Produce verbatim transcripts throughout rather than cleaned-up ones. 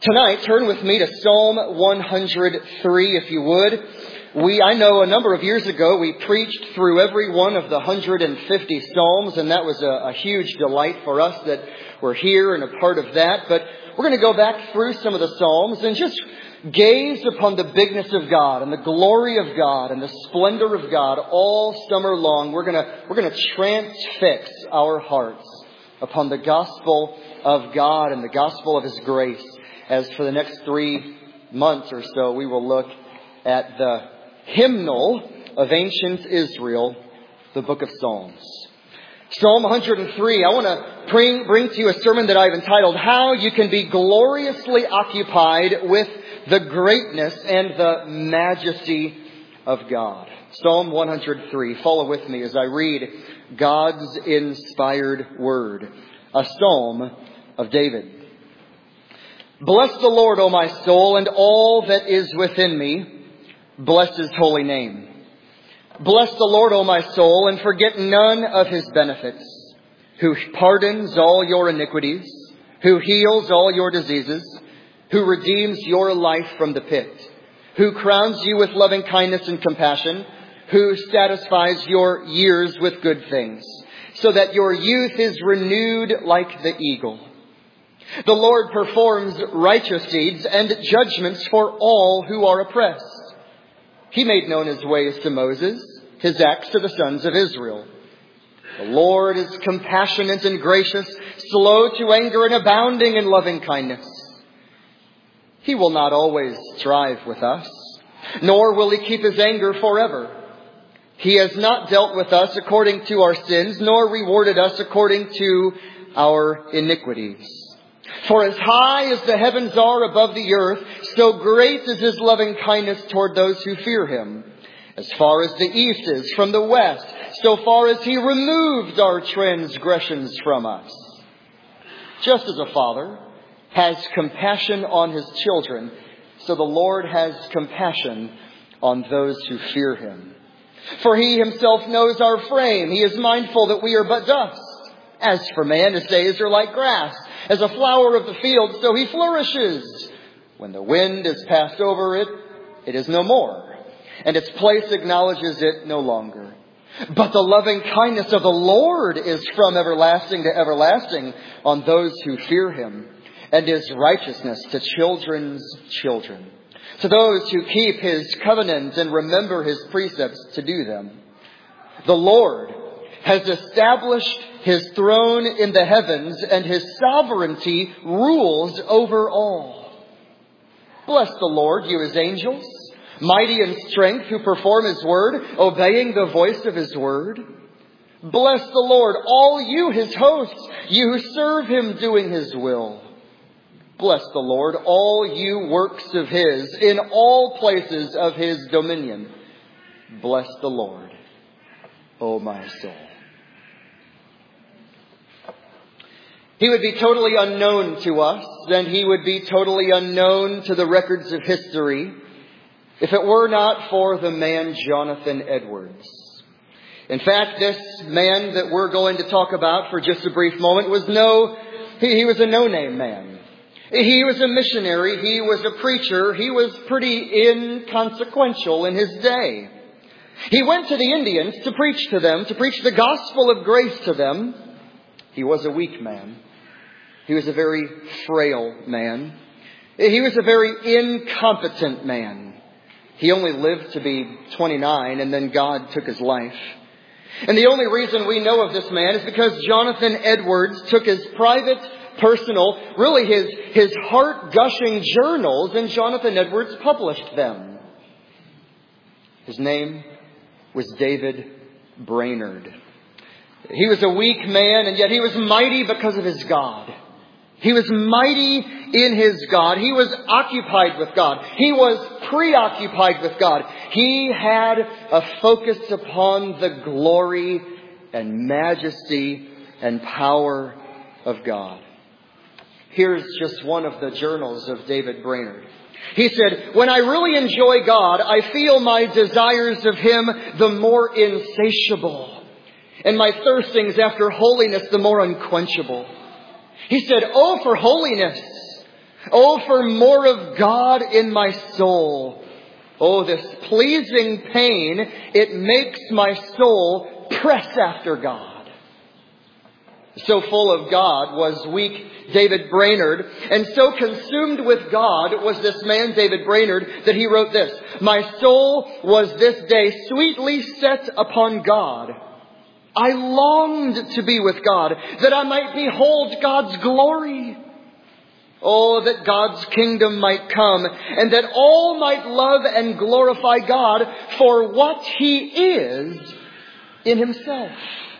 Tonight, turn with me to Psalm one hundred three, if you would. We, I know a number of years ago, we preached through every one of the one hundred fifty Psalms, and that was a, a huge delight for us that we're here and a part of that. But we're going to go back through some of the Psalms and just gaze upon the bigness of God and the glory of God and the splendor of God all summer long. We're going to, we're going to transfix our hearts upon the gospel of God and the gospel of His grace. As for the next three months or so, we will look at the hymnal of ancient Israel, the book of Psalms. Psalm one hundred three, I want to bring, bring to you a sermon that I've entitled, How You Can Be Gloriously Occupied with the Greatness and the Majesty of God. Psalm one hundred three. Follow with me as I read God's inspired word, a psalm of David. Bless the Lord, O my soul, and all that is within me. Bless His holy name. Bless the Lord, O my soul, and forget none of His benefits, who pardons all your iniquities, who heals all your diseases, who redeems your life from the pit, who crowns you with loving kindness and compassion, who satisfies your years with good things, so that your youth is renewed like the eagle. The Lord performs righteous deeds and judgments for all who are oppressed. He made known His ways to Moses, His acts to the sons of Israel. The Lord is compassionate and gracious, slow to anger and abounding in loving kindness. He will not always strive with us, nor will He keep His anger forever. He has not dealt with us according to our sins, nor rewarded us according to our iniquities. For as high as the heavens are above the earth, so great is His loving kindness toward those who fear Him. As far as the east is from the west, so far as He removed our transgressions from us. Just as a father has compassion on his children, so the Lord has compassion on those who fear Him. For He Himself knows our frame. He is mindful that we are but dust. As for man, His days are like grass. As a flower of the field, so he flourishes. When the wind has passed over it, it is no more, and its place acknowledges it no longer. But the loving kindness of the Lord is from everlasting to everlasting on those who fear Him, and His righteousness to children's children, to those who keep His covenant and remember His precepts to do them. The Lord has established His throne in the heavens, and His sovereignty rules over all. Bless the Lord, you His angels, mighty in strength, who perform His word, obeying the voice of His word. Bless the Lord, all you His hosts, you who serve Him doing His will. Bless the Lord, all you works of His, in all places of His dominion. Bless the Lord, O my soul. He would be totally unknown to us, and He would be totally unknown to the records of history if it were not for the man Jonathan Edwards. In fact, this man that we're going to talk about for just a brief moment was no, he, he was a no-name man. He was a missionary. He was a preacher. He was pretty inconsequential in his day. He went to the Indians to preach to them, to preach the gospel of grace to them. He was a weak man. He was a very frail man. He was a very incompetent man. He only lived to be twenty-nine, and then God took his life. And the only reason we know of this man is because Jonathan Edwards took his private, personal, really his, his heart-gushing journals, and Jonathan Edwards published them. His name was David Brainerd. He was a weak man, and yet he was mighty because of his God. He was mighty in his God. He was occupied with God. He was preoccupied with God. He had a focus upon the glory and majesty and power of God. Here's just one of the journals of David Brainerd. He said, when I really enjoy God, I feel my desires of Him the more insatiable, and my thirstings after holiness the more unquenchable. He said, oh, for holiness! Oh, for more of God in my soul. Oh, this pleasing pain, it makes my soul press after God. So full of God was weak David Brainerd, and so consumed with God was this man David Brainerd that he wrote this: "My soul was this day sweetly set upon God. I longed to be with God, that I might behold God's glory. Oh, that God's kingdom might come, and that all might love and glorify God for what He is in Himself."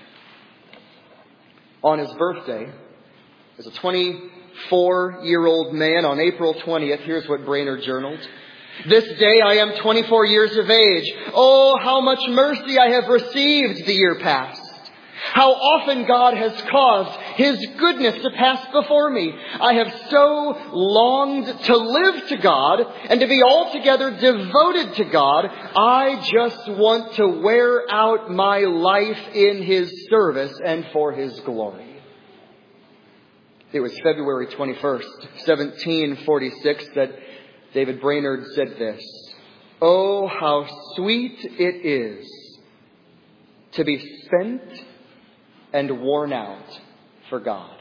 On his birthday, as a twenty-four-year-old man, on April twentieth, here's what Brainerd journaled: "This day I am twenty-four years of age. Oh, how much mercy I have received the year past. How often God has caused His goodness to pass before me. I have so longed to live to God and to be altogether devoted to God. I just want to wear out my life in His service and for His glory." It was February twenty-first, seventeen forty-six, that David Brainerd said this: "Oh, how sweet it is to be spent and worn out for God."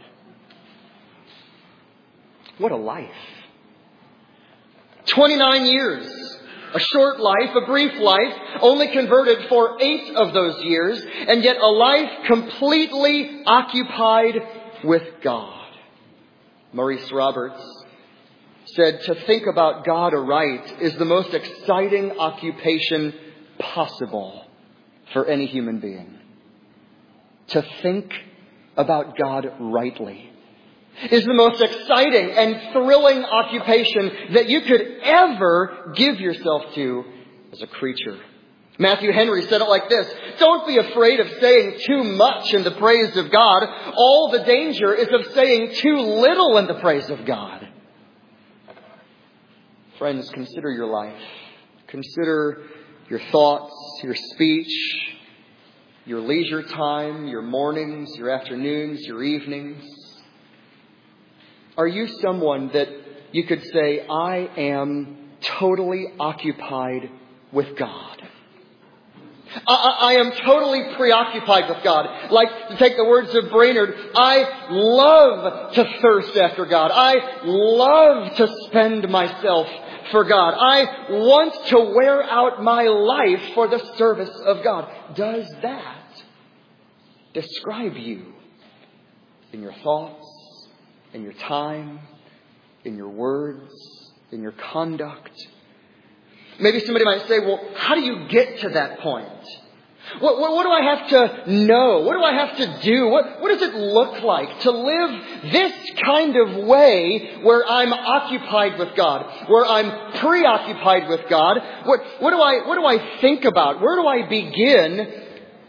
What a life. twenty-nine years. A short life, a brief life, only converted for eight of those years, and yet a life completely occupied with God. Maurice Roberts said, "To think about God aright is the most exciting occupation possible for any human being." To think about God rightly is the most exciting and thrilling occupation that you could ever give yourself to as a creature. Matthew Henry said it like this: "Don't be afraid of saying too much in the praise of God. All the danger is of saying too little in the praise of God." Friends, consider your life. Consider your thoughts, your speech, your leisure time, your mornings, your afternoons, your evenings. Are you someone that you could say, "I am totally occupied with God"? I, I am totally preoccupied with God. Like, to take the words of Brainerd, I love to thirst after God. I love to spend myself for God. I want to wear out my life for the service of God. Does that describe you in your thoughts, in your time, in your words, in your conduct? Maybe somebody might say, "Well, how do you get to that point? What, what, what do I have to know? What do I have to do? What, what does it look like to live this kind of way where I'm occupied with God, where I'm preoccupied with God? What, what do I, what do I think about? Where do I begin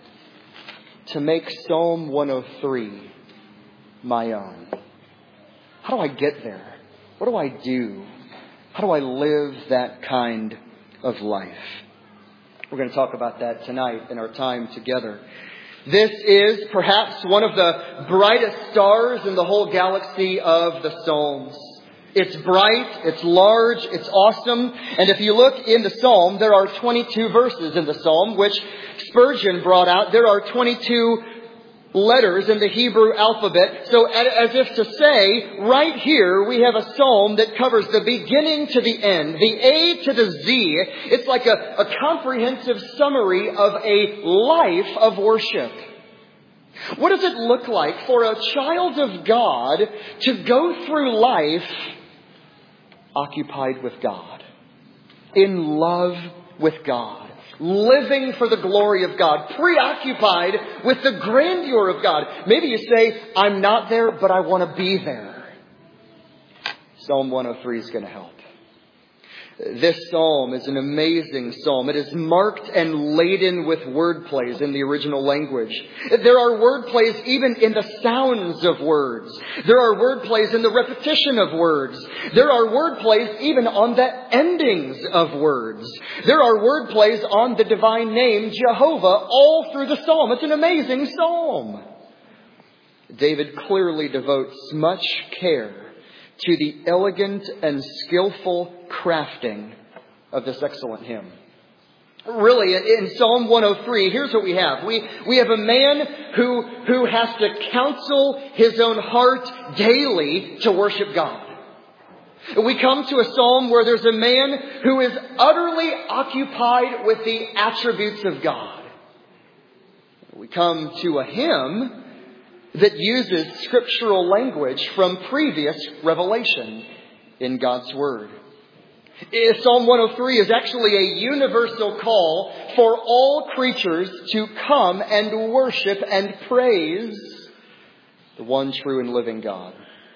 to make Psalm one oh three my own? How do I get there? What do I do? How do I live that kind of life?" We're going to talk about that tonight in our time together. This is perhaps one of the brightest stars in the whole galaxy of the Psalms. It's bright, it's large, it's awesome. And if you look in the Psalm, there are twenty-two verses in the Psalm, which Spurgeon brought out. There are twenty-two letters in the Hebrew alphabet. So as if to say, right here we have a psalm that covers the beginning to the end, the A to the Z. It's like a, a comprehensive summary of a life of worship. What does it look like for a child of God to go through life occupied with God, in love with God, living for the glory of God, preoccupied with the grandeur of God? Maybe you say, "I'm not there, but I want to be there." Psalm one oh three is going to help. This psalm is an amazing psalm. It is marked and laden with word plays in the original language. There are word plays even in the sounds of words. There are word plays in the repetition of words. There are word plays even on the endings of words. There are word plays on the divine name Jehovah all through the psalm. It's an amazing psalm. David clearly devotes much care to the elegant and skillful crafting of this excellent hymn. Really, in Psalm one oh three, here's what we have. We, we have a man who, who has to counsel his own heart daily to worship God. We come to a psalm where there's a man who is utterly occupied with the attributes of God. We come to a hymn that uses scriptural language from previous revelation in God's Word. Psalm one oh three is actually a universal call for all creatures to come and worship and praise the one true and living God.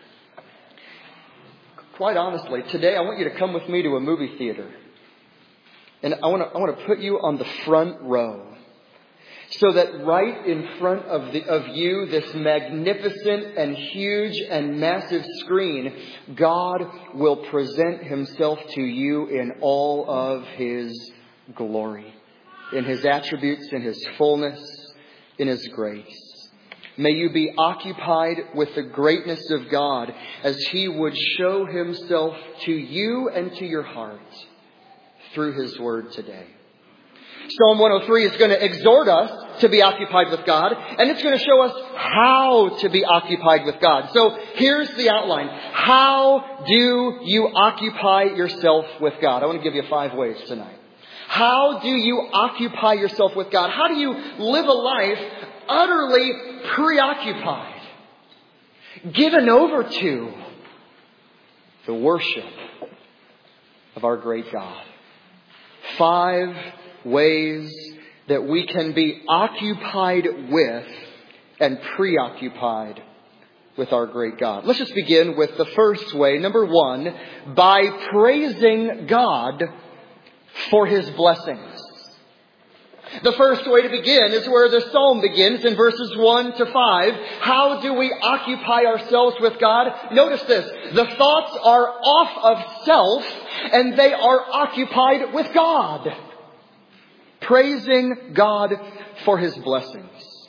Quite honestly, today I want you to come with me to a movie theater. And I want to, I want to put you on the front row. So that right in front of the, of you, this magnificent and huge and massive screen, God will present Himself to you in all of His glory, in His attributes, in His fullness, in His grace. May you be occupied with the greatness of God as He would show Himself to you and to your heart through His Word today. Psalm one oh three is going to exhort us to be occupied with God, and it's going to show us how to be occupied with God. So here's the outline. How do you occupy yourself with God? I want to give you five ways tonight. How do you occupy yourself with God? How do you live a life utterly preoccupied, given over to the worship of our great God? Five ways that we can be occupied with and preoccupied with our great God. Let's just begin with the first way. Number one, by praising God for His blessings. The first way to begin is where the psalm begins in verses one to five. How do we occupy ourselves with God? Notice this. The thoughts are off of self and they are occupied with God. Praising God for His blessings.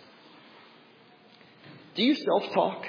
Do you self-talk?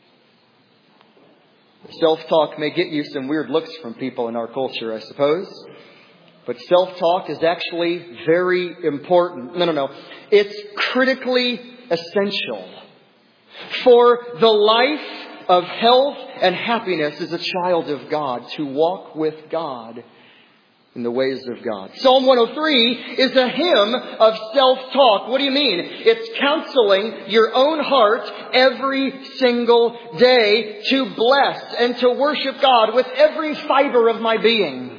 Self-talk may get you some weird looks from people in our culture, I suppose. But self-talk is actually very important. No, no, no. It's critically essential for the life of health and happiness as a child of God, to walk with God in the ways of God. Psalm one oh three is a hymn of self-talk. What do you mean? It's counseling your own heart every single day to bless and to worship God with every fiber of my being.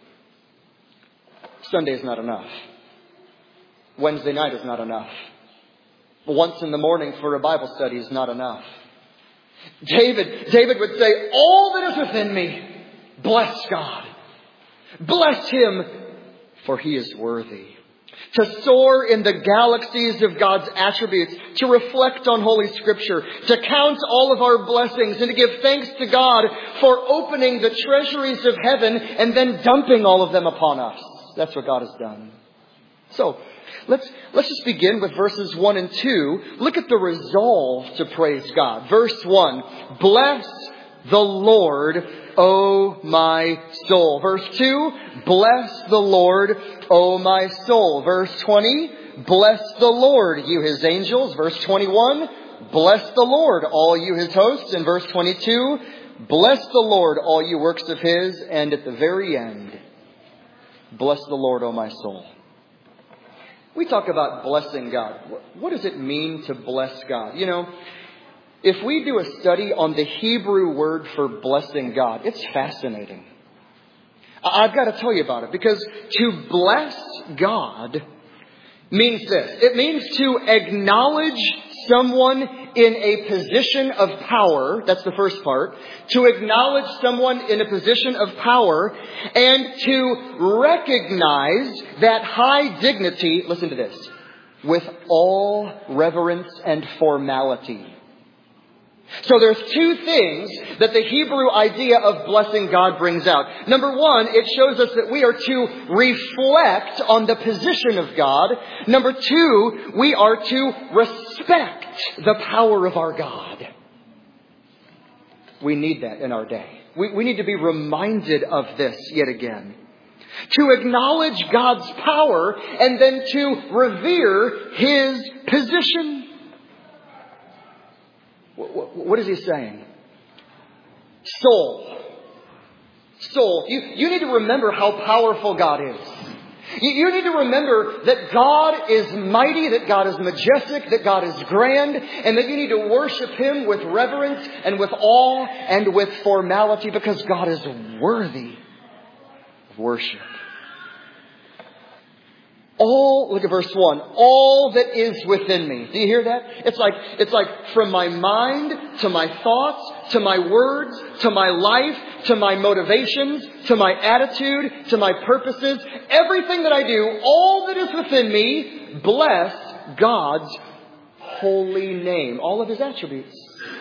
Sunday is not enough. Wednesday night is not enough. Once in the morning for a Bible study is not enough. David, David would say, all that is within me, bless God. Bless Him, for He is worthy. To soar in the galaxies of God's attributes, to reflect on Holy Scripture, to count all of our blessings, and to give thanks to God for opening the treasuries of heaven and then dumping all of them upon us. That's what God has done. So, let's let's just begin with verses one and two. Look at the resolve to praise God. Verse one, bless the Lord, O my soul. Verse two, bless the Lord, O my soul. Verse twenty, bless the Lord, you His angels. Verse twenty-one, bless the Lord, all you His hosts. And verse twenty-two, bless the Lord, all you works of His. And at the very end, bless the Lord, O my soul. We talk about blessing God. What does it mean to bless God? You know, if we do a study on the Hebrew word for blessing God, it's fascinating. I've got to tell you about it, because to bless God means this. It means to acknowledge someone in a position of power. That's the first part. To acknowledge someone in a position of power and to recognize that high dignity, listen to this, with all reverence and formality. So there's two things that the Hebrew idea of blessing God brings out. Number one, it shows us that we are to reflect on the position of God. Number two, we are to respect the power of our God. We need that in our day. We, we need to be reminded of this yet again. To acknowledge God's power and then to revere His position. What, what is He saying? Soul. Soul. You, you need to remember how powerful God is. You, you need to remember that God is mighty, that God is majestic, that God is grand, and that you need to worship Him with reverence and with awe and with formality because God is worthy of worship. All, look at verse one, all that is within me. Do you hear that? It's like, it's like from my mind to my thoughts, to my words, to my life, to my motivations, to my attitude, to my purposes, everything that I do, all that is within me, bless God's holy name. All of His attributes.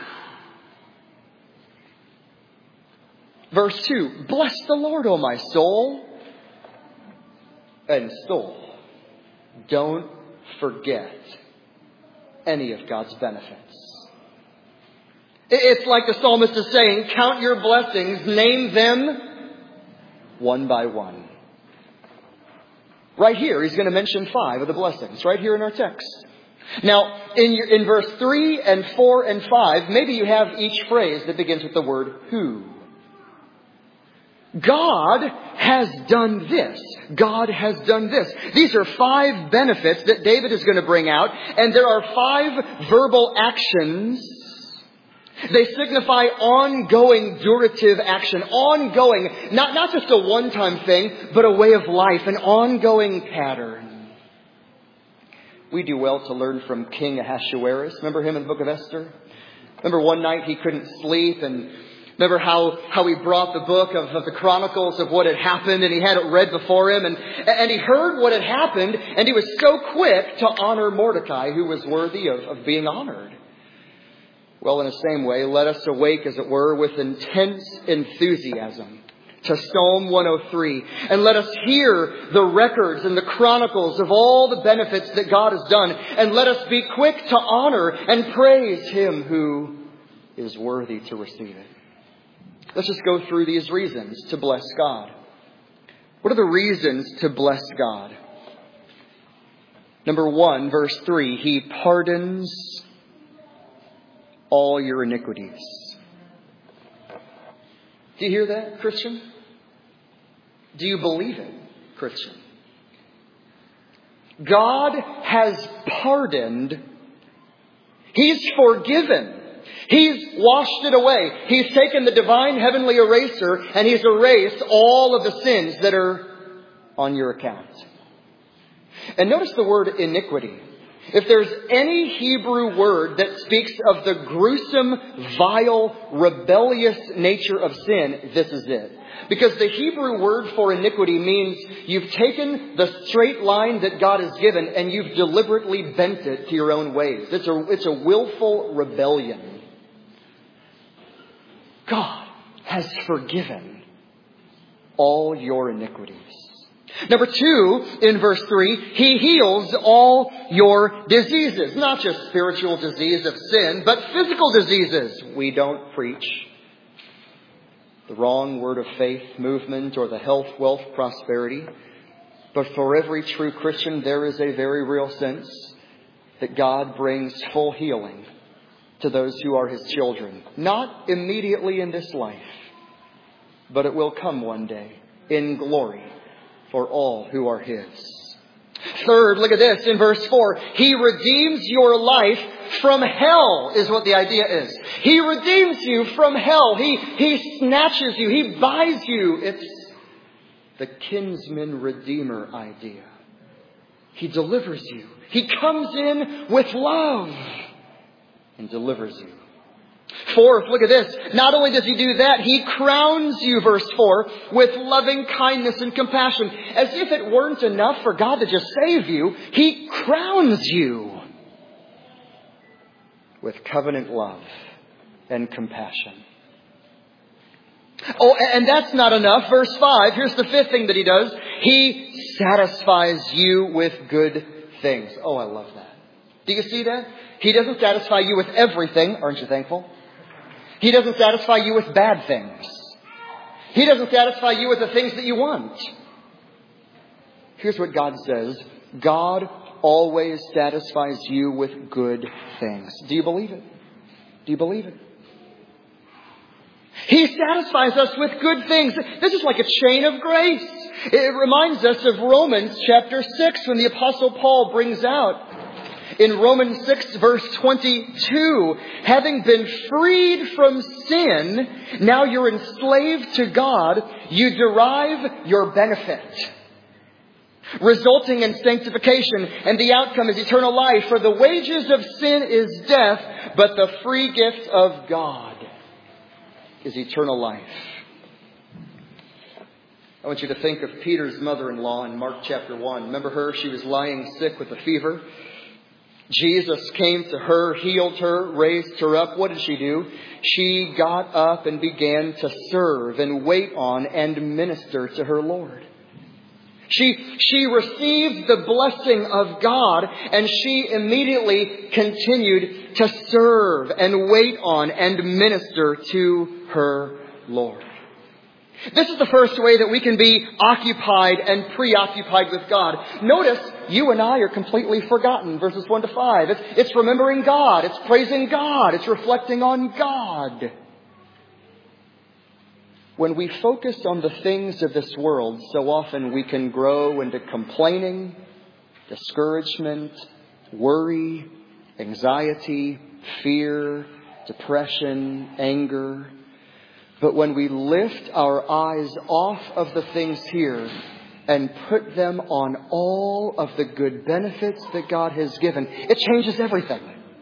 Verse two, bless the Lord, O my soul and soul. Don't forget any of God's benefits. It's like the psalmist is saying, count your blessings, name them one by one. Right here, he's going to mention five of the blessings, right here in our text. Now, in, your, in verse three and four and five, maybe you have each phrase that begins with the word who. God has done this. God has done this. These are five benefits that David is going to bring out. And there are five verbal actions. They signify ongoing durative action. Ongoing, not, not just a one-time thing, but a way of life. An ongoing pattern. We do well to learn from King Ahasuerus. Remember him in the book of Esther? Remember one night he couldn't sleep and remember how, how he brought the book of, of the chronicles of what had happened and he had it read before him and, and he heard what had happened and he was so quick to honor Mordecai who was worthy of, of being honored. Well, in the same way, let us awake, as it were, with intense enthusiasm to Psalm one oh three and let us hear the records and the chronicles of all the benefits that God has done and let us be quick to honor and praise Him who is worthy to receive it. Let's just go through these reasons to bless God. What are the reasons to bless God? Number one, verse three, He pardons all your iniquities. Do you hear that, Christian? Do you believe it, Christian? God has pardoned. He's forgiven. He's washed it away. He's taken the divine heavenly eraser and He's erased all of the sins that are on your account. And notice the word iniquity. If there's any Hebrew word that speaks of the gruesome, vile, rebellious nature of sin, this is it. Because the Hebrew word for iniquity means you've taken the straight line that God has given and you've deliberately bent it to your own ways. It's a, it's a willful rebellion. God has forgiven all your iniquities. Number two, in verse three, He heals all your diseases. Not just spiritual disease of sin, but physical diseases. We don't preach the wrong word of faith movement or the health, wealth, prosperity. But for every true Christian, there is a very real sense that God brings full healing to those who are His children. Not immediately in this life, but it will come one day in glory for all who are His. Third, look at this in verse four. He redeems your life from hell is what the idea is. He redeems you from hell. He, he snatches you. He buys you. It's the kinsman redeemer idea. He delivers you. He comes in with love and delivers you. Fourth, look at this. Not only does He do that, He crowns you, verse four, with loving kindness and compassion. As if it weren't enough for God to just save you, He crowns you with covenant love and compassion. Oh, and that's not enough. Verse five, here's the fifth thing that He does. He satisfies you with good things. Oh, I love that. Do you see that? He doesn't satisfy you with everything. Aren't you thankful? He doesn't satisfy you with bad things. He doesn't satisfy you with the things that you want. Here's what God says. God always satisfies you with good things. Do you believe it? Do you believe it? He satisfies us with good things. This is like a chain of grace. It reminds us of Romans chapter six when the Apostle Paul brings out in Romans six verse twenty-two, having been freed from sin, now you're enslaved to God, you derive your benefit, resulting in sanctification, and the outcome is eternal life. For the wages of sin is death, but the free gift of God is eternal life. I want you to think of Peter's mother-in-law in Mark chapter one. Remember her? She was lying sick with a fever. Jesus came to her, healed her, raised her up. What did she do? She got up and began to serve and wait on and minister to her Lord. She, she received the blessing of God, and she immediately continued to serve and wait on and minister to her Lord. This is the first way that we can be occupied and preoccupied with God. Notice, you and I are completely forgotten. Verses one to five. It's, it's remembering God. It's praising God. It's reflecting on God. When we focus on the things of this world, so often we can grow into complaining, discouragement, worry, anxiety, fear, depression, anger. But when we lift our eyes off of the things here and put them on all of the good benefits that God has given, it changes everything.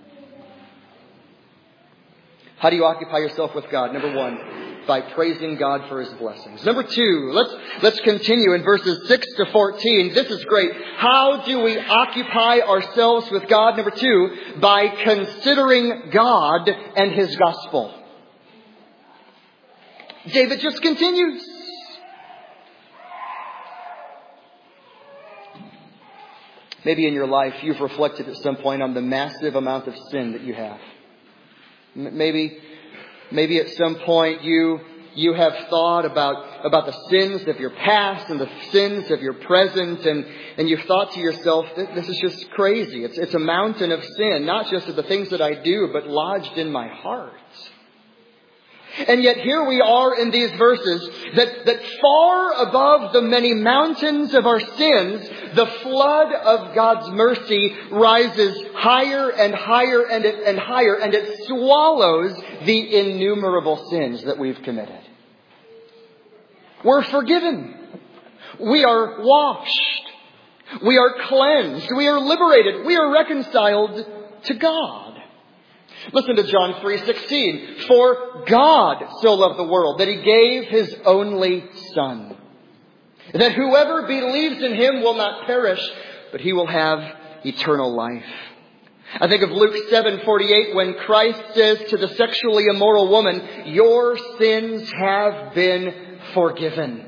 How do you occupy yourself with God? Number one, by praising God for His blessings. Number two, let's let's continue in verses six to fourteen. This is great. How do we occupy ourselves with God? Number two, by considering God and His gospel. David just continues. Maybe in your life you've reflected at some point on the massive amount of sin that you have. Maybe, maybe at some point you you have thought about about the sins of your past and the sins of your present, and and you've thought to yourself, this is just crazy. It's it's a mountain of sin, not just of the things that I do, but lodged in my heart. And yet here we are in these verses that, that far above the many mountains of our sins, the flood of God's mercy rises higher and higher and, it, and higher, and it swallows the innumerable sins that we've committed. We're forgiven. We are washed. We are cleansed. We are liberated. We are reconciled to God. Listen to John three sixteen. For God so loved the world that He gave His only Son, that whoever believes in Him will not perish, but he will have eternal life. I think of Luke seven forty-eight when Christ says to the sexually immoral woman, your sins have been forgiven.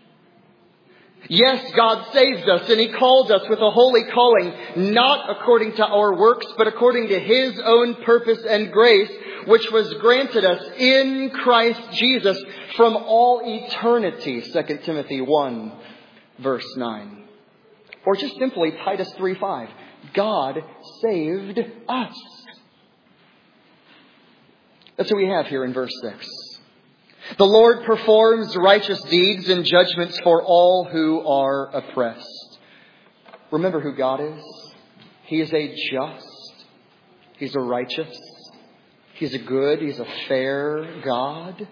Yes, God saved us and He called us with a holy calling, not according to our works, but according to His own purpose and grace, which was granted us in Christ Jesus from all eternity. Second Timothy one, verse nine. Or just simply Titus three five. God saved us. That's what we have here in verse six. The Lord performs righteous deeds and judgments for all who are oppressed. Remember who God is. He is a just. He's a righteous. He's a good. He's a fair God.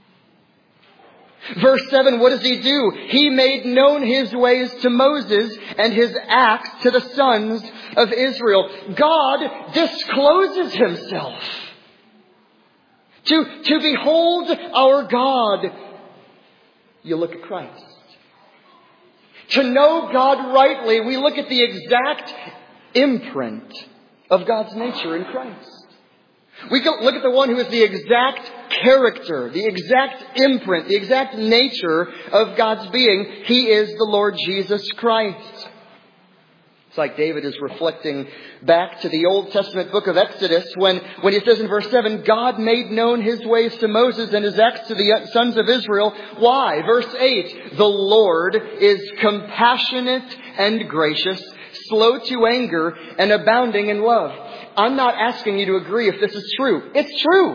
Verse seven, what does He do? He made known His ways to Moses and His acts to the sons of Israel. God discloses Himself. To, to behold our God, you look at Christ. To know God rightly, we look at the exact imprint of God's nature in Christ. We look at the one who is the exact character, the exact imprint, the exact nature of God's being. He is the Lord Jesus Christ. It's like David is reflecting back to the Old Testament book of Exodus when, when he says in verse seven, God made known his ways to Moses and his acts to the sons of Israel. Why? Verse eight, the Lord is compassionate and gracious, slow to anger, and abounding in love. I'm not asking you to agree if this is true. It's true.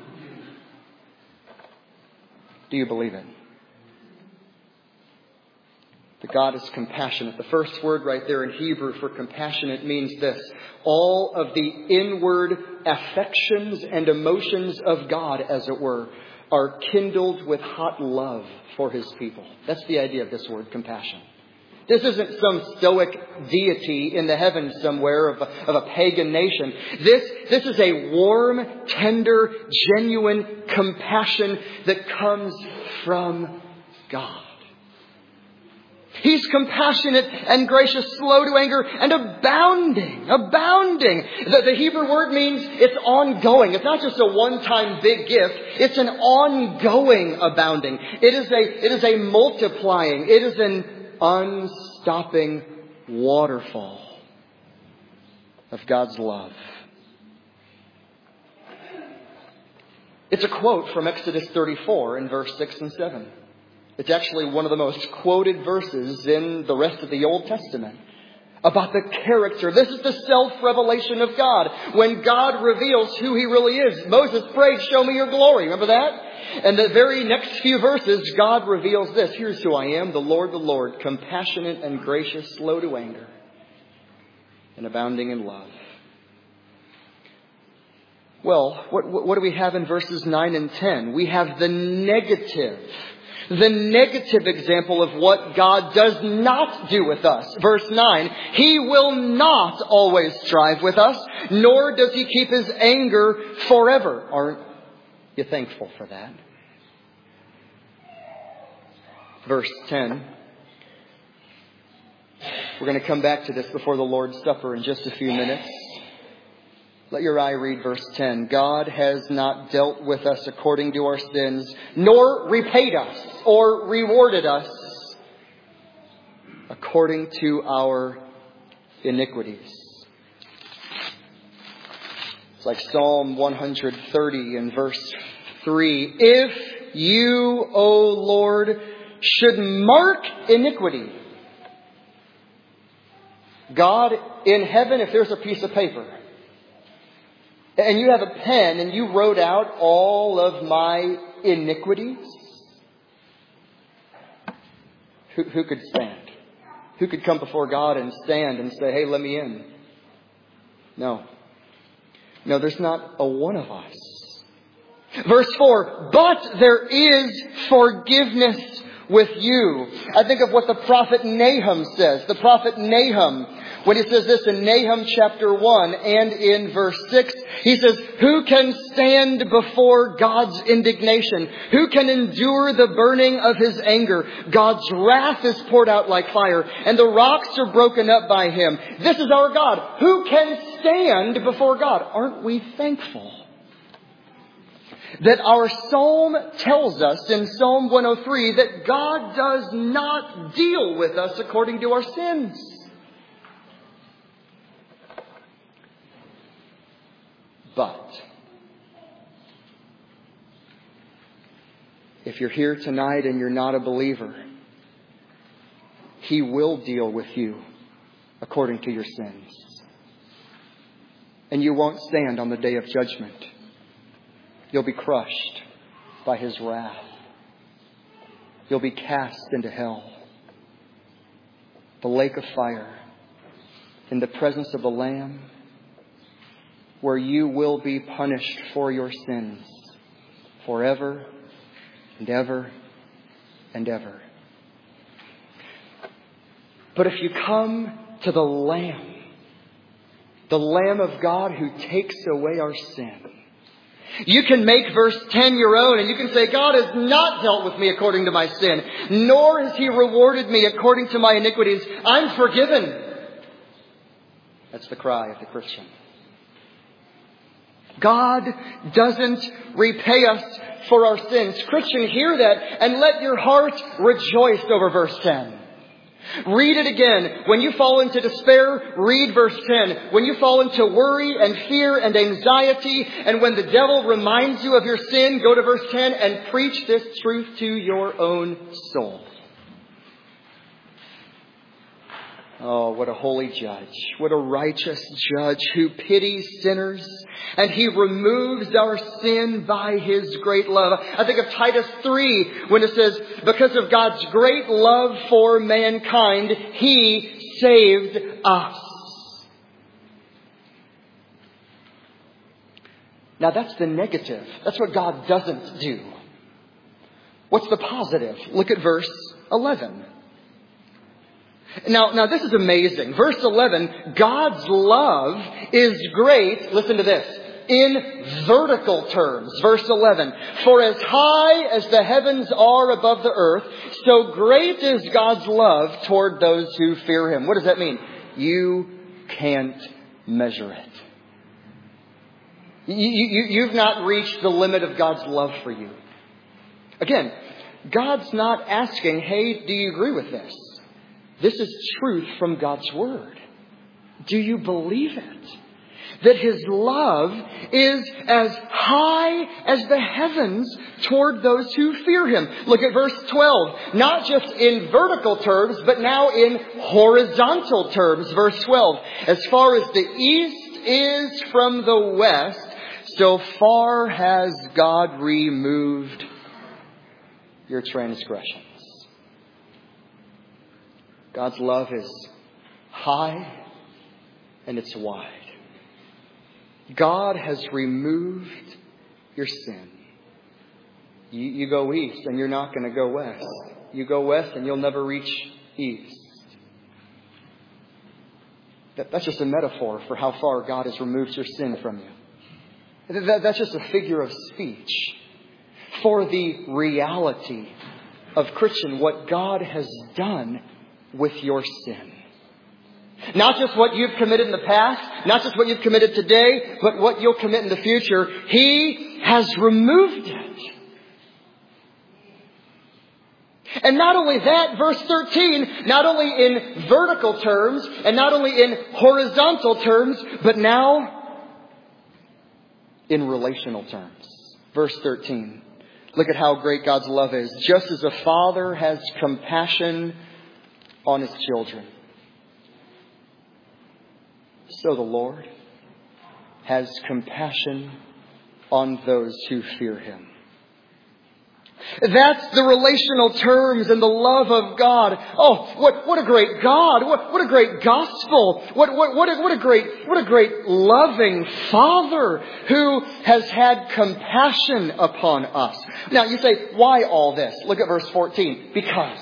Do you believe it? That God is compassionate. The first word right there in Hebrew for compassionate means this. All of the inward affections and emotions of God, as it were, are kindled with hot love for his people. That's the idea of this word, compassion. This isn't some stoic deity in the heavens somewhere of a, of a pagan nation. This, this is a warm, tender, genuine compassion that comes from God. He's compassionate and gracious, slow to anger, and abounding. Abounding. The, the Hebrew word means it's ongoing. It's not just a one-time big gift. It's an ongoing abounding. It is a, it is a multiplying. It is an unstopping waterfall of God's love. It's a quote from Exodus thirty-four in verse six and seven. It's actually one of the most quoted verses in the rest of the Old Testament about the character. This is the self-revelation of God. When God reveals who he really is. Moses prayed, show me your glory. Remember that? And the very next few verses, God reveals this. Here's who I am, the Lord, the Lord, compassionate and gracious, slow to anger, and abounding in love. Well, what, what do we have in verses nine and ten? We have the negative. The negative example of what God does not do with us. Verse nine, he will not always strive with us, nor does he keep his anger forever. Aren't you thankful for that? Verse ten. We're going to come back to this before the Lord's Supper in just a few minutes. Let your eye read verse ten. God has not dealt with us according to our sins, nor repaid us or rewarded us according to our iniquities. It's like Psalm one thirty in verse three. If you, O Lord, should mark iniquity. God, in heaven, if there's a piece of paper, and you have a pen and you wrote out all of my iniquities, who, who could stand? Who could come before God and stand and say, hey, let me in? No. No, there's not a one of us. Verse four, but there is forgiveness with you. I think of what the prophet Nahum says. The prophet Nahum, when he says this in Nahum chapter one and in verse six, he says, who can stand before God's indignation? Who can endure the burning of his anger? God's wrath is poured out like fire, and the rocks are broken up by him. This is our God. Who can stand before God? Aren't we thankful that our psalm tells us in Psalm one oh three that God does not deal with us according to our sins? But if you're here tonight and you're not a believer, he will deal with you according to your sins. And you won't stand on the day of judgment. You'll be crushed by his wrath. You'll be cast into hell, the lake of fire, in the presence of the Lamb, where you will be punished for your sins forever and ever and ever. But if you come to the Lamb, the Lamb of God who takes away our sin, you can make verse ten your own and you can say, God has not dealt with me according to my sin, nor has he rewarded me according to my iniquities. I'm forgiven. That's the cry of the Christian. God doesn't repay us for our sins. Christian, hear that and let your heart rejoice over verse ten. Read it again. When you fall into despair, read verse ten. When you fall into worry and fear and anxiety, and when the devil reminds you of your sin, go to verse ten and preach this truth to your own soul. Oh, what a holy judge. What a righteous judge who pities sinners and he removes our sin by his great love. I think of Titus three when it says, because of God's great love for mankind, he saved us. Now that's the negative. That's what God doesn't do. What's the positive? Look at verse eleven. Now, now this is amazing. Verse eleven, God's love is great, listen to this, in vertical terms. Verse eleven, for as high as the heavens are above the earth, so great is God's love toward those who fear Him. What does that mean? You can't measure it. You, you, you've not reached the limit of God's love for you. Again, God's not asking, hey, do you agree with this? This is truth from God's Word. Do you believe it? That His love is as high as the heavens toward those who fear Him. Look at verse twelve. Not just in vertical terms, but now in horizontal terms. Verse twelve. As far as the east is from the west, so far has God removed your transgressions. God's love is high and it's wide. God has removed your sin. You, you go east and you're not going to go west. You go west and you'll never reach east. That, that's just a metaphor for how far God has removed your sin from you. That, that's just a figure of speech for the reality of Christian, what God has done with your sin. Not just what you've committed in the past, not just what you've committed today, but what you'll commit in the future. He has removed it. And not only that, verse thirteen, not only in vertical terms and not only in horizontal terms, but now in relational terms. Verse thirteen. Look at how great God's love is. Just as a father has compassion on his children, so the Lord has compassion on those who fear Him. That's the relational terms and the love of God. Oh, what, what a great God. What, what a great gospel. What, what, what, a, what a great, what a great loving Father who has had compassion upon us. Now you say, why all this? Look at verse fourteen. Because.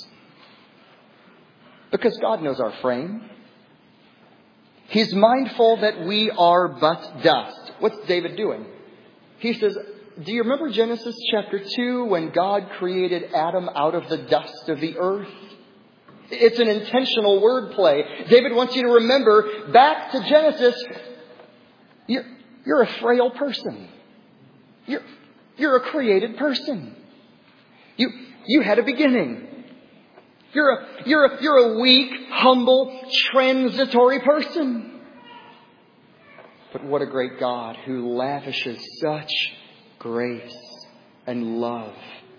Because God knows our frame. He's mindful that we are but dust. What's David doing? He says, do you remember Genesis chapter two when God created Adam out of the dust of the earth? It's an intentional wordplay. David wants you to remember back to Genesis. You're, you're a frail person. You're, you're a created person. You, you had a beginning. You're a, you're a, you're a weak, humble, transitory person. But what a great God who lavishes such grace and love.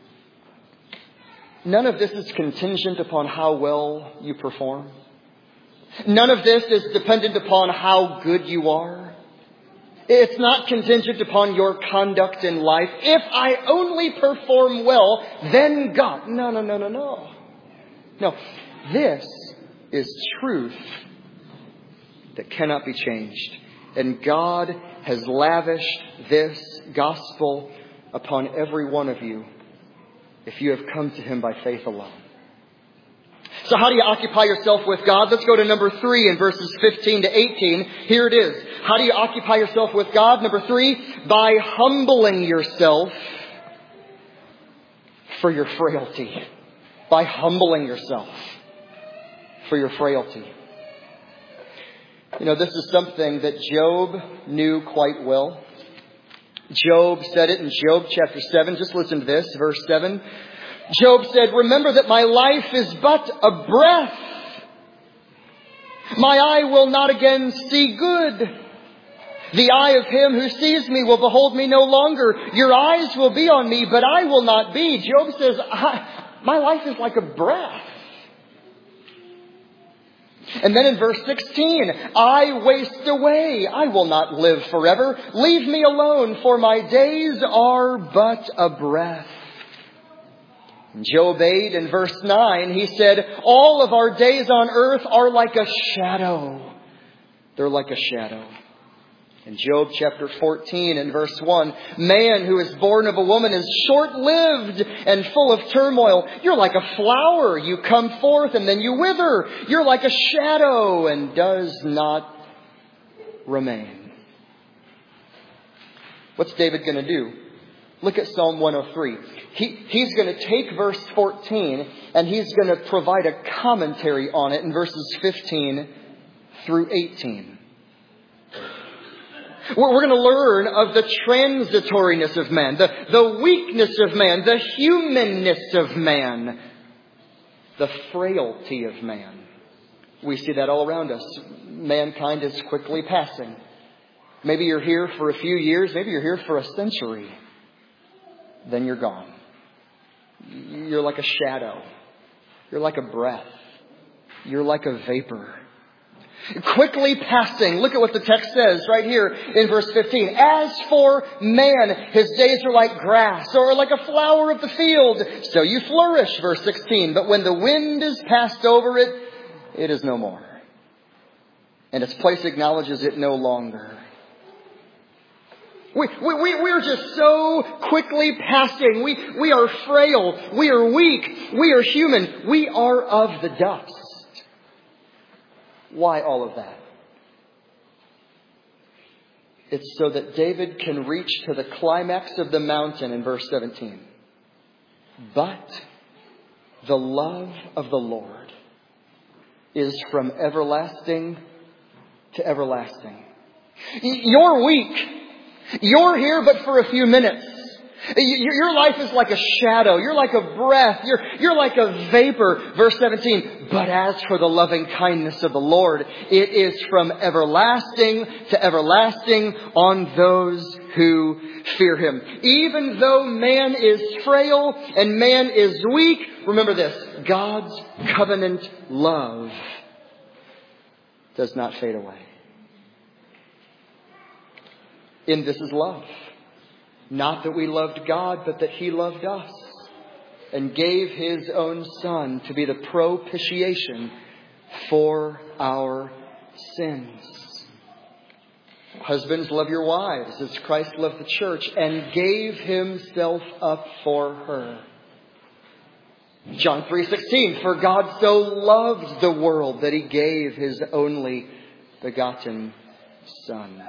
None of this is contingent upon how well you perform. None of this is dependent upon how good you are. It's not contingent upon your conduct in life. If I only perform well, then God. No, no, no, no, no. No, this is truth that cannot be changed. And God has lavished this gospel upon every one of you if you have come to Him by faith alone. So how do you occupy yourself with God? Let's go to number three in verses fifteen to eighteen. Here it is. How do you occupy yourself with God? Number three, by humbling yourself for your frailty. By humbling yourself for your frailty. You know, this is something that Job knew quite well. Job said it in Job chapter seven. Just listen to this, verse seven. Job said, remember that my life is but a breath. My eye will not again see good. The eye of him who sees me will behold me no longer. Your eyes will be on me, but I will not be. Job says, I, my life is like a breath. And then in verse sixteen, I waste away. I will not live forever. Leave me alone, for my days are but a breath. Job eight in verse nine, he said, all of our days on earth are like a shadow. They're like a shadow. In Job chapter fourteen and verse one, man who is born of a woman is short-lived and full of turmoil. You're like a flower. You come forth and then you wither. You're like a shadow and does not remain. What's David going to do? Look at Psalm one oh three. He, he's going to take verse fourteen and he's going to provide a commentary on it in verses fifteen through eighteen. We're going to learn of the transitoriness of man, the, the weakness of man, the humanness of man, the frailty of man. We see that all around us. Mankind is quickly passing. Maybe you're here for a few years. Maybe you're here for a century. Then you're gone. You're like a shadow. You're like a breath. You're like a vapor. Quickly passing. Look at what the text says right here in verse fifteen. As for man, his days are like grass or like a flower of the field. So you flourish, verse sixteen. But when the wind is passed over it, it is no more. And its place acknowledges it no longer. We, we, we, we are just so quickly passing. We, we are frail. We are weak. We are human. We are of the dust. Why all of that? It's so that David can reach to the climax of the mountain in verse seventeen. But the love of the Lord is from everlasting to everlasting. You're weak. You're here but for a few minutes. Your life is like a shadow. You're like a breath. You're, you're like a vapor. Verse seventeen. But as for the loving kindness of the Lord, it is from everlasting to everlasting on those who fear Him. Even though man is frail and man is weak, remember this. God's covenant love does not fade away. In this is love. Not that we loved God, but that He loved us and gave His own Son to be the propitiation for our sins. Husbands, love your wives as Christ loved the church and gave Himself up for her. John three sixteen, for God so loved the world that He gave His only begotten Son.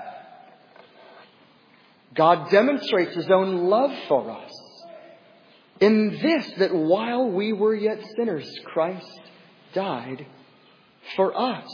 God demonstrates His own love for us in this, that while we were yet sinners, Christ died for us.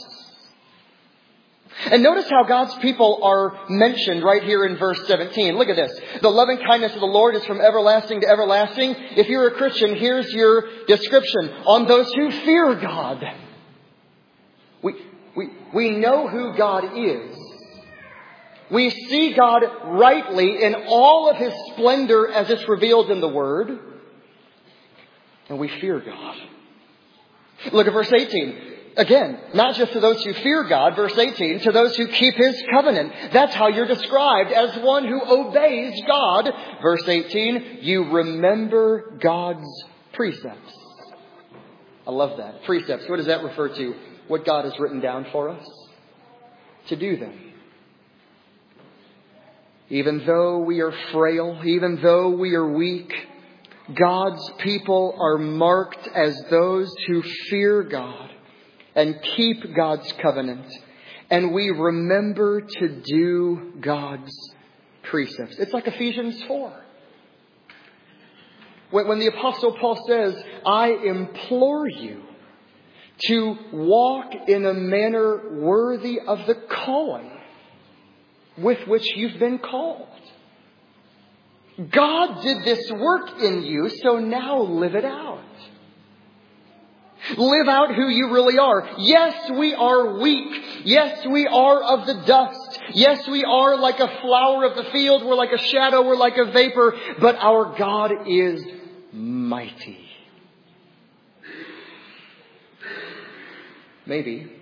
And notice how God's people are mentioned right here in verse seventeen. Look at this. The loving kindness of the Lord is from everlasting to everlasting. If you're a Christian, here's your description. On those who fear God. We, we, we know who God is. We see God rightly in all of His splendor as it's revealed in the Word. And we fear God. Look at verse eighteen. Again, not just to those who fear God, verse eighteen, to those who keep His covenant. That's how you're described, as one who obeys God. Verse eighteen, you remember God's precepts. I love that. Precepts. What does that refer to? What God has written down for us? To do them. Even though we are frail, even though we are weak, God's people are marked as those who fear God and keep God's covenant. And we remember to do God's precepts. It's like Ephesians four. When the Apostle Paul says, I implore you to walk in a manner worthy of the calling with which you've been called. God did this work in you, so now live it out. Live out who you really are. Yes, we are weak. Yes, we are of the dust. Yes, we are like a flower of the field. We're like a shadow. We're like a vapor. But our God is mighty. Maybe.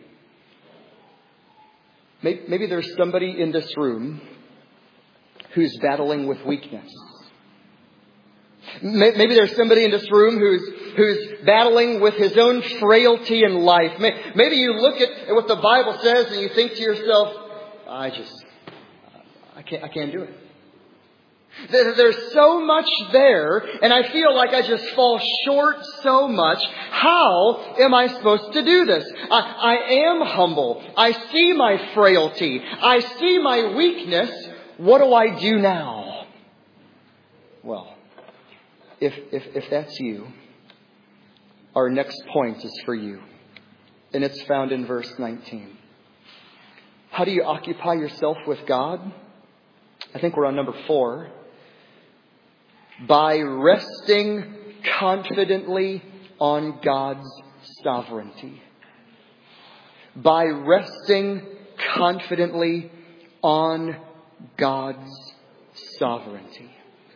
Maybe there's somebody in this room who's battling with weakness. Maybe there's somebody in this room who's who's battling with his own frailty in life. Maybe you look at what the Bible says and you think to yourself, I just, I can't, I can't do it. There's so much there, and I feel like I just fall short so much. How am I supposed to do this? I, I am humble. I see my frailty. I see my weakness. What do I do now? Well, if if if that's you, our next point is for you. And it's found in verse nineteen. How do you occupy yourself with God? I think we're on number four. By resting confidently on God's sovereignty. By resting confidently on God's sovereignty.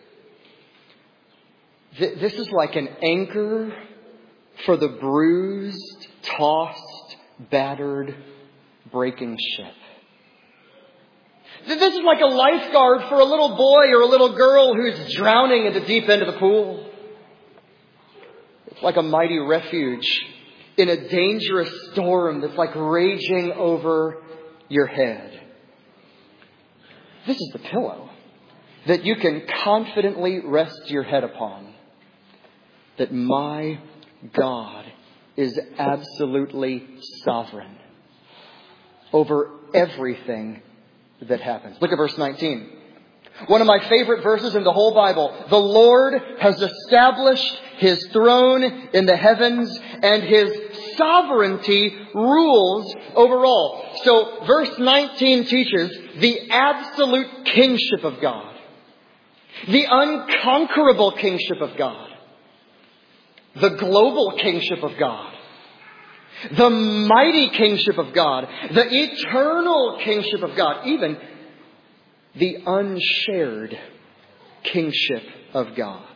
This is like an anchor for the bruised, tossed, battered, breaking ship. This is like a lifeguard for a little boy or a little girl who's drowning at the deep end of the pool. It's like a mighty refuge in a dangerous storm that's like raging over your head. This is the pillow that you can confidently rest your head upon. That my God is absolutely sovereign over everything that happens. Look at verse nineteen. One of my favorite verses in the whole Bible. The Lord has established His throne in the heavens, and His sovereignty rules over all. So verse nineteen teaches the absolute kingship of God. The unconquerable kingship of God. The global kingship of God. The mighty kingship of God. The eternal kingship of God. Even the unshared kingship of God.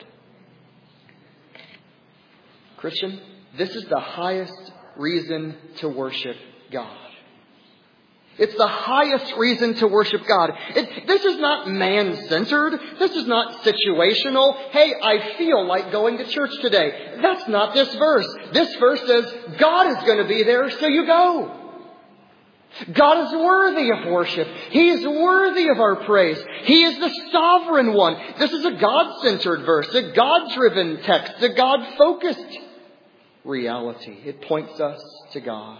Christian, this is the highest reason to worship God. It's the highest reason to worship God. It, this is not man-centered. This is not situational. Hey, I feel like going to church today. That's not this verse. This verse says God is going to be there, so you go. God is worthy of worship. He is worthy of our praise. He is the sovereign one. This is a God-centered verse, a God-driven text, a God-focused reality. It points us to God.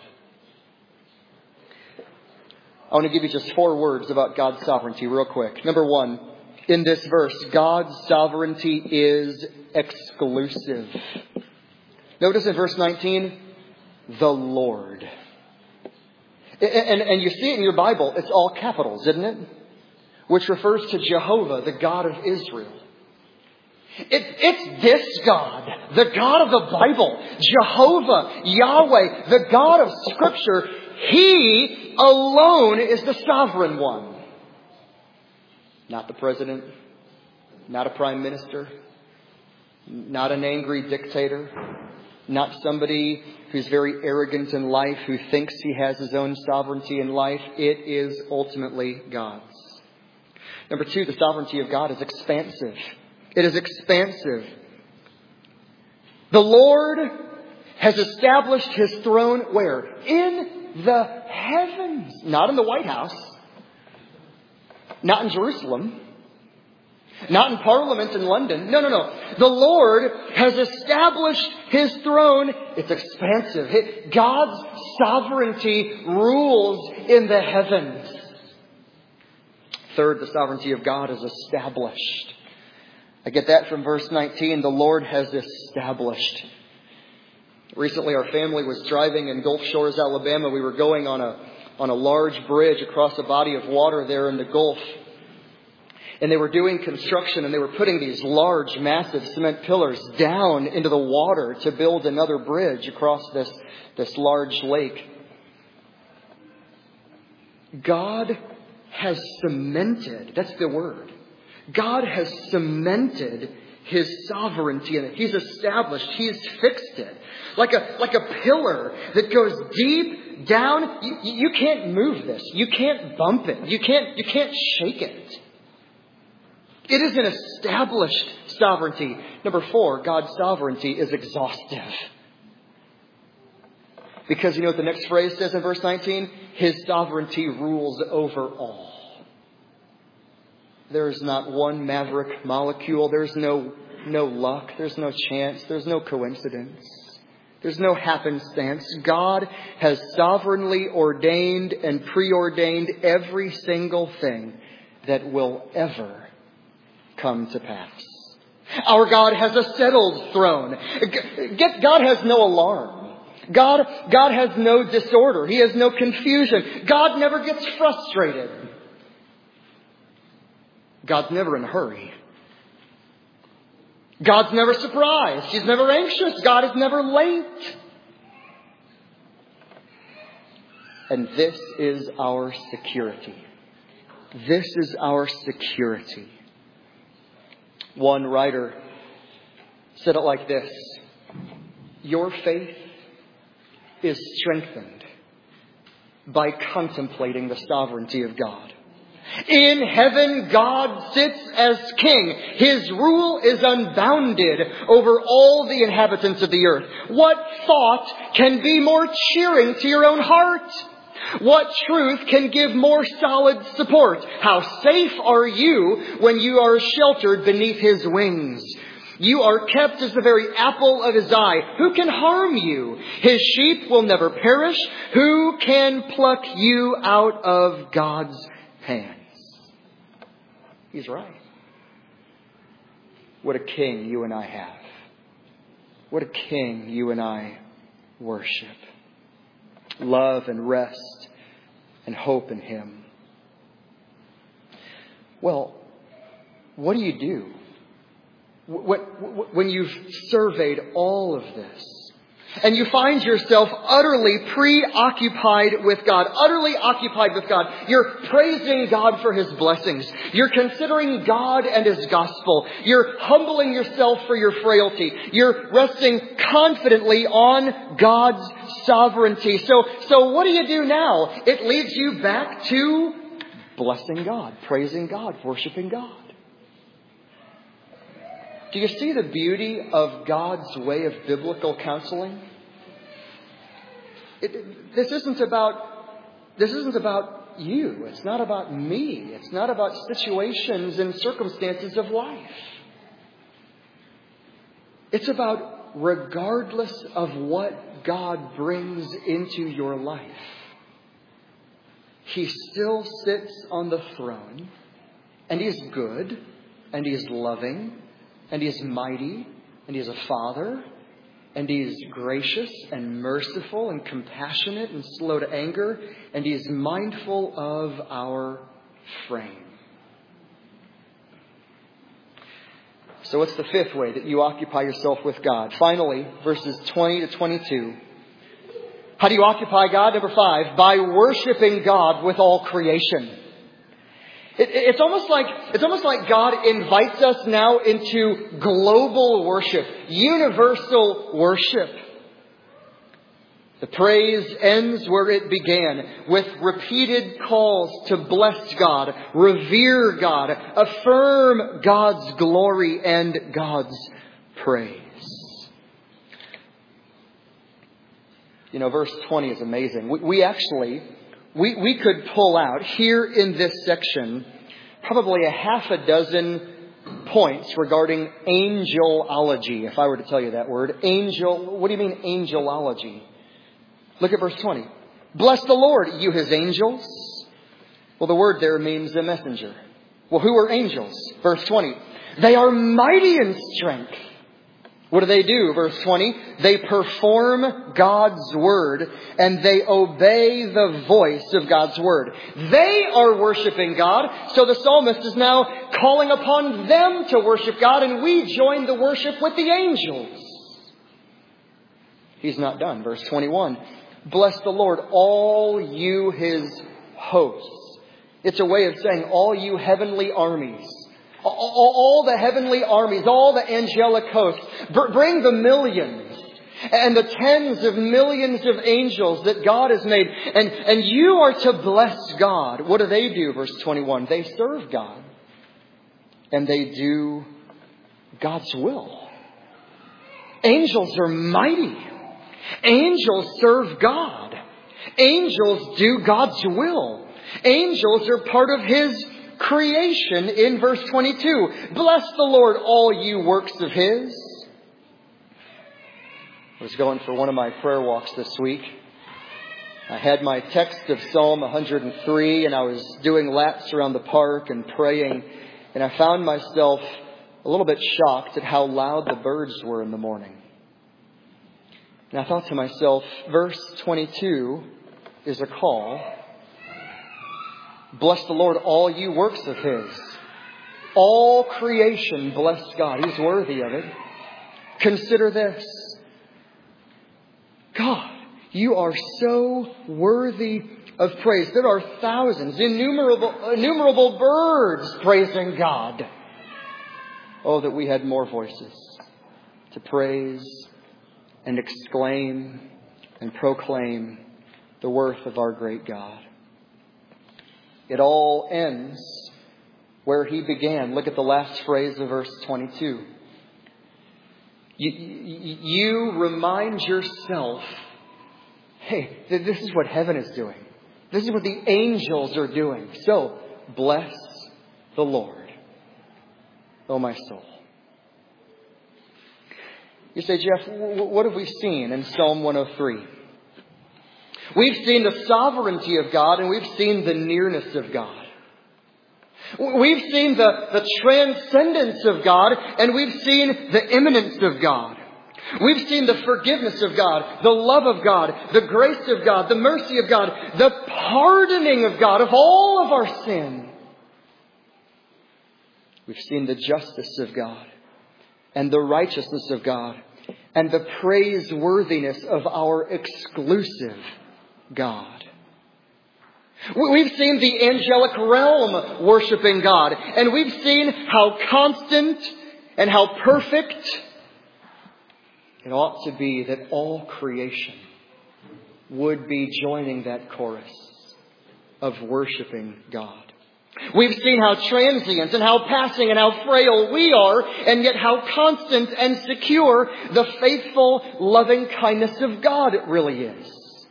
I want to give you just four words about God's sovereignty real quick. Number one, in this verse, God's sovereignty is exclusive. Notice in verse nineteen, the Lord. And, and, and you see it in your Bible, it's all capitals, isn't it? Which refers to Jehovah, the God of Israel. It, it's this God, the God of the Bible, Jehovah, Yahweh, the God of Scripture. He alone is the sovereign one. Not the president, not a prime minister, not an angry dictator, not somebody who's very arrogant in life, who thinks he has his own sovereignty in life. It is ultimately God's. Number two, the sovereignty of God is expansive. It is expansive. The Lord has established His throne where? In the heavens. Not in the White House. Not in Jerusalem. Not in Parliament in London. No, no, no. The Lord has established His throne. It's expansive. It, God's sovereignty rules in the heavens. Third, the sovereignty of God is established. I get that from verse nineteen. The Lord has established. Recently, our family was driving in Gulf Shores, Alabama. We were going on a on a large bridge across a body of water there in the Gulf. And they were doing construction, and they were putting these large, massive cement pillars down into the water to build another bridge across this, this large lake. God has cemented, that's the word. God has cemented His sovereignty in it. He's established, He's fixed it. Like a, like a pillar that goes deep down. You, you can't move this. You can't bump it. You can't, you can't shake it. It is an established sovereignty. Number four, God's sovereignty is exhaustive. Because you know what the next phrase says in verse nineteen? His sovereignty rules over all. There's not one maverick molecule. There's no, no luck. There's no chance. There's no coincidence. There's no happenstance. God has sovereignly ordained and preordained every single thing that will ever come to pass. Our God has a settled throne. God has no alarm. God, God has no disorder. He has no confusion. God never gets frustrated. God's never in a hurry. God's never surprised. He's never anxious. God is never late. And this is our security. This is our security. One writer said it like this: your faith is strengthened by contemplating the sovereignty of God. In heaven, God sits as king. His rule is unbounded over all the inhabitants of the earth. What thought can be more cheering to your own heart? What truth can give more solid support? How safe are you when you are sheltered beneath His wings? You are kept as the very apple of His eye. Who can harm you? His sheep will never perish. Who can pluck you out of God's hands? He's right. What a king you and I have. What a king you and I worship. Love and rest and hope in Him. Well, what do you do when you've surveyed all of this and you find yourself utterly preoccupied with God, utterly occupied with God? You're praising God for His blessings. You're considering God and His gospel. You're humbling yourself for your frailty. You're resting confidently on God's sovereignty. So, so what do you do now? It leads you back to blessing God, praising God, worshiping God. Do you see the beauty of God's way of biblical counseling? It, this isn't about, this isn't about you. It's not about me. It's not about situations and circumstances of life. It's about regardless of what God brings into your life, He still sits on the throne, and He's good, and He's loving, and He is mighty, and He is a Father, and He is gracious and merciful and compassionate and slow to anger, and He is mindful of our frame. So what's the fifth way that you occupy yourself with God? Finally, verses twenty to twenty-two. How do you occupy God? Number five, by worshiping God with all creation. It, it's almost like, it's almost like God invites us now into global worship, universal worship. The praise ends where it began, with repeated calls to bless God, revere God, affirm God's glory and God's praise. You know, verse twenty is amazing. We, we actually, we, we could pull out here in this section probably a half a dozen points regarding angelology, if I were to tell you that word. Angel, what do you mean angelology? Look at verse twenty. Bless the Lord, you His angels. Well, the word there means a messenger. Well, who are angels? Verse twenty. They are mighty in strength. What do they do? Verse twenty, they perform God's word and they obey the voice of God's word. They are worshiping God, so the psalmist is now calling upon them to worship God, and we join the worship with the angels. He's not done. Verse twenty-one, bless the Lord, all you His hosts. It's a way of saying all you heavenly armies. All the heavenly armies, all the angelic hosts, bring the millions and the tens of millions of angels that God has made. And, and you are to bless God. What do they do? Verse twenty-one. They serve God. And they do God's will. Angels are mighty. Angels serve God. Angels do God's will. Angels are part of His creation in verse twenty-two. Bless the Lord, all you works of His. I was going for one of my prayer walks this week. I had my text of Psalm one hundred three, and I was doing laps around the park and praying, and I found myself a little bit shocked at how loud the birds were in the morning. And I thought to myself, verse twenty-two is a call. Bless the Lord, all you works of His. All creation bless God. He's worthy of it. Consider this. God, you are so worthy of praise. There are thousands, innumerable, innumerable birds praising God. Oh, that we had more voices to praise and exclaim and proclaim the worth of our great God. It all ends where He began. Look at the last phrase of verse twenty-two. You, you, you remind yourself, hey, this is what heaven is doing. This is what the angels are doing. So, bless the Lord, oh my soul. You say, Jeff, what have we seen in Psalm one oh three? We've seen the sovereignty of God, and we've seen the nearness of God. We've seen the, the transcendence of God, and we've seen the immanence of God. We've seen the forgiveness of God, the love of God, the grace of God, the mercy of God, the pardoning of God of all of our sin. We've seen the justice of God and the righteousness of God and the praiseworthiness of our exclusive God. We've seen the angelic realm worshiping God, and we've seen how constant and how perfect it ought to be that all creation would be joining that chorus of worshiping God. We've seen how transient and how passing and how frail we are, and yet how constant and secure the faithful, loving kindness of God really is.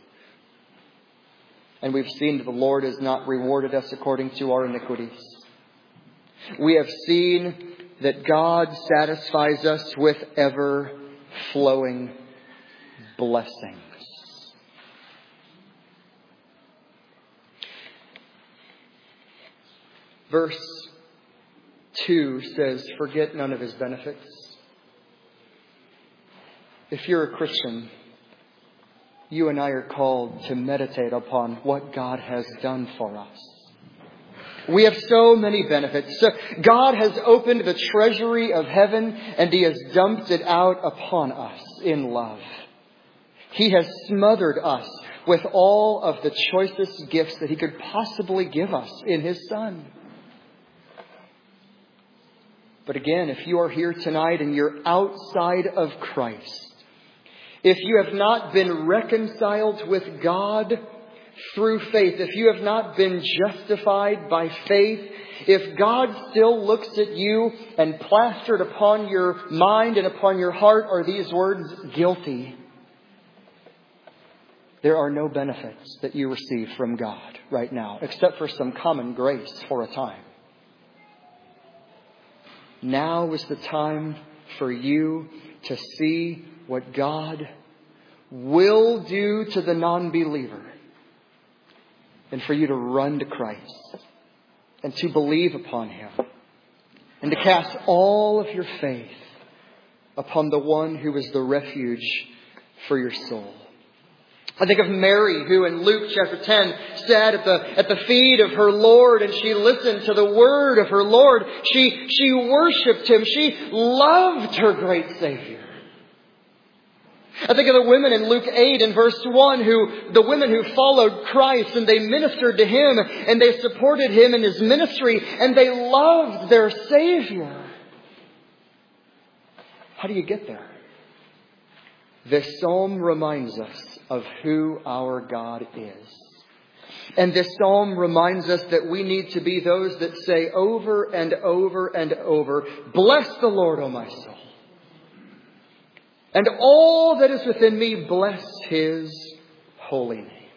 And we've seen that the Lord has not rewarded us according to our iniquities. We have seen that God satisfies us with ever-flowing blessings. Verse two says, forget none of His benefits. If you're a Christian, you and I are called to meditate upon what God has done for us. We have so many benefits. So God has opened the treasury of heaven, and He has dumped it out upon us in love. He has smothered us with all of the choicest gifts that He could possibly give us in His Son. But again, if you are here tonight and you're outside of Christ, if you have not been reconciled with God through faith, if you have not been justified by faith, if God still looks at you and plastered upon your mind and upon your heart are these words, guilty, there are no benefits that you receive from God right now, except for some common grace for a time. Now is the time for you to see what God will do to the non-believer, and for you to run to Christ and to believe upon Him and to cast all of your faith upon the one who is the refuge for your soul. I think of Mary, who in Luke chapter ten sat at the, at the feet of her Lord, and she listened to the word of her Lord. She, she worshiped Him. She loved her great Savior. I think of the women in Luke eight and verse one, who, the women who followed Christ, and they ministered to Him, and they supported Him in His ministry, and they loved their Savior. How do you get there? This psalm reminds us of who our God is. And this psalm reminds us that we need to be those that say over and over and over, "Bless the Lord, O my soul. And all that is within me, bless His holy name."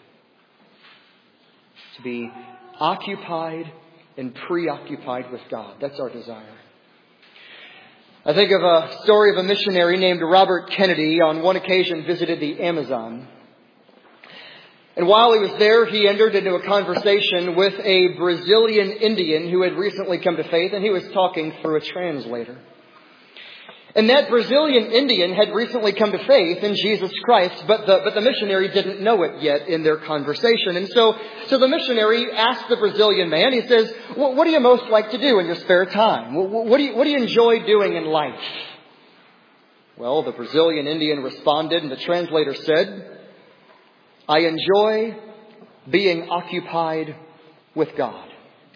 To be occupied and preoccupied with God. That's our desire. I think of a story of a missionary named Robert Kennedy. On one occasion visited the Amazon. And while he was there, he entered into a conversation with a Brazilian Indian who had recently come to faith, and he was talking through a translator. And that Brazilian Indian had recently come to faith in Jesus Christ, but the, but the missionary didn't know it yet in their conversation. And so, so the missionary asked the Brazilian man, he says, "What, what do you most like to do in your spare time? What, what, do you, what do you enjoy doing in life?" Well, the Brazilian Indian responded, and the translator said, "I enjoy being occupied with God."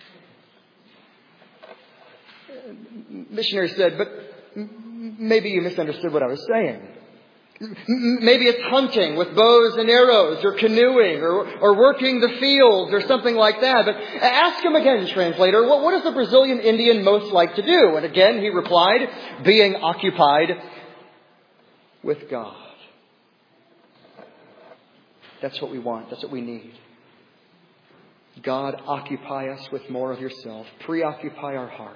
Missionary said, "But maybe you misunderstood what I was saying. Maybe it's hunting with bows and arrows, or canoeing, or, or working the fields, or something like that. But ask him again, translator, what, what does the Brazilian Indian most like to do?" And again he replied, "Being occupied with God." That's what we want. That's what we need. God, occupy us with more of yourself. Preoccupy our hearts.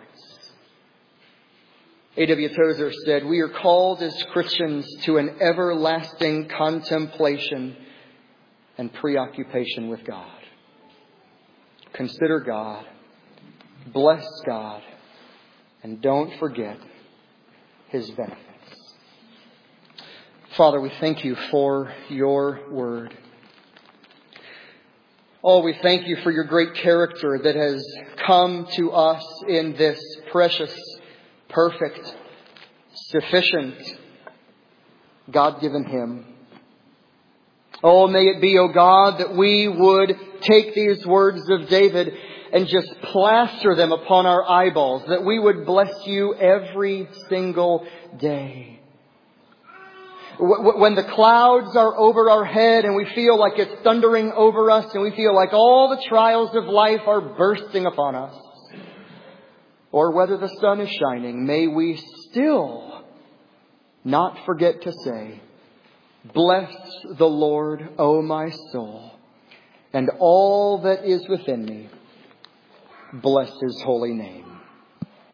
A W Tozer said, "We are called as Christians to an everlasting contemplation and preoccupation with God." Consider God, bless God, and don't forget His benefits. Father, we thank You for Your word. Oh, we thank You for Your great character that has come to us in this precious, perfect, sufficient, God-given hymn. Oh, may it be, O God, that we would take these words of David and just plaster them upon our eyeballs, that we would bless You every single day. When the clouds are over our head and we feel like it's thundering over us, and we feel like all the trials of life are bursting upon us, or whether the sun is shining, may we still not forget to say, "Bless the Lord, O my soul, and all that is within me, bless His holy name."